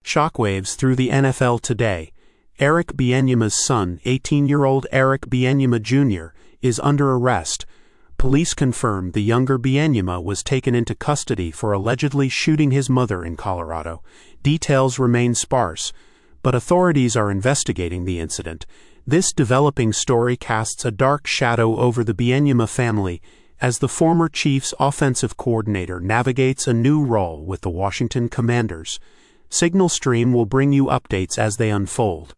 Shockwaves through the NFL today. Eric Bieniema's son, 18-year-old Eric Bieniema Jr., is under arrest. Police confirm the younger Bieniema was taken into custody for allegedly shooting his mother in Colorado. Details remain sparse, but authorities are investigating the incident. This developing story casts a dark shadow over the Bieniema family as the former Chiefs offensive coordinator navigates a new role with the Washington Commanders. Signal Stream will bring you updates as they unfold.